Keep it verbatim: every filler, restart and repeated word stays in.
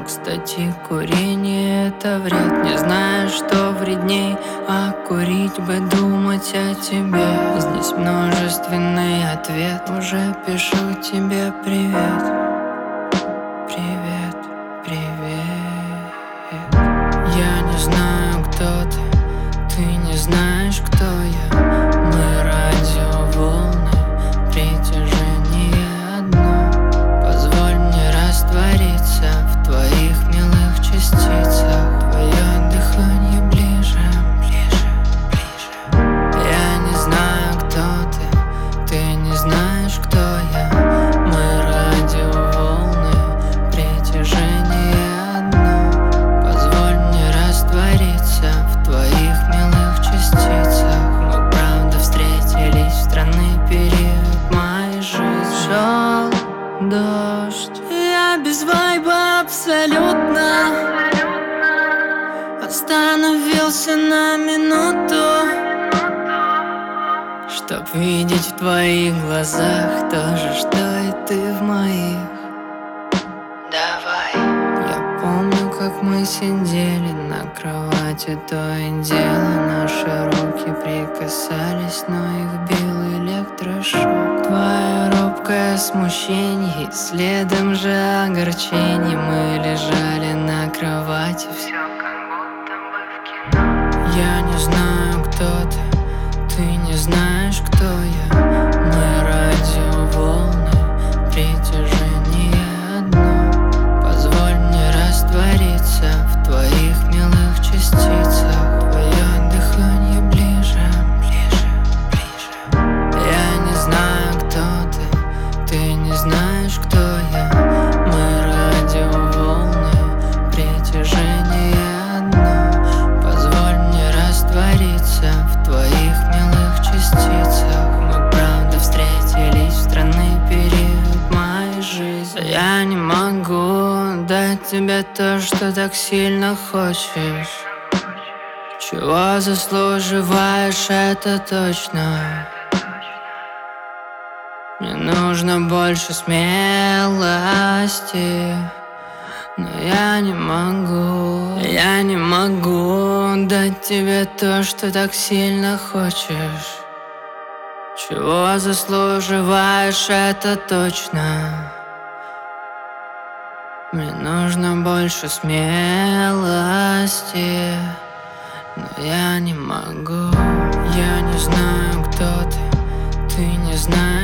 кстати, курение — это вред. Не знаю, что вредней, а курить бы, думать о тебе. Здесь множественный ответ. Уже пишу тебе привет. Привет, привет. Я не знаю, кто ты, ты не знаешь, кто я. Мы радиоволны, притяжение одно. Позволь мне раствориться в твоих милых частицах. Твое дыхание ближе, ближе, ближе. Я не знаю, кто ты, ты не знаешь, кто я. Мы радиоволны, притяжение одно. Позволь мне раствориться в твоих милых частицах. Мы правда встретились в странный период моей жизни. Шел дождь, я без вайба абсолютно. Остановился на минуту, чтоб видеть в твоих глазах то же, что и ты в моих. Давай. Я помню, как мы сидели на кровати, то и дело наши руки прикасались, но их бил электрошок. Твое робкое смущение, следом же огорчение. Мы лежали на кровати, все как будто бы в кино. Я не знаю, кто ты, ты не знаешь, кто я. Мы радиоволны, притяжение одно. Позволь мне раствориться в твоих милых частицах. Твое дыхание ближе, ближе, ближе. Я не знаю, кто ты, ты не знаешь, кто я. Мы радиоволны, притяжение одно. Позволь мне раствориться в твоих милых частицах. Мы правда встретились в странный период моей жизни. Я не могу дать тебе то, что так сильно хочешь. Чего заслуживаешь, это точно. Мне нужно больше смелости, но я не могу, я не могу дать тебе то, что так сильно хочешь. Чего заслуживаешь, это точно. Мне нужно больше смелости, но я не могу. Я не знаю, кто ты, ты не знаешь.